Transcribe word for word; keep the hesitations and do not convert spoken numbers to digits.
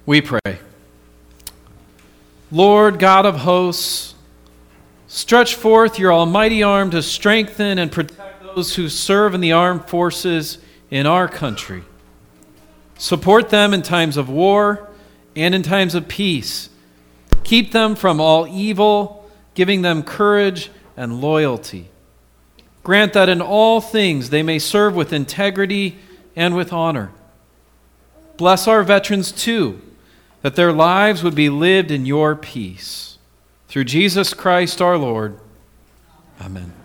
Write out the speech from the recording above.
We pray. Lord God of hosts, stretch forth your almighty arm to strengthen and protect those who serve in the armed forces in our country. Support them in times of war and in times of peace. Keep them from all evil, giving them courage and loyalty. Grant that in all things they may serve with integrity and with honor. Bless our veterans too, that their lives would be lived in your peace. Through Jesus Christ our Lord. Amen.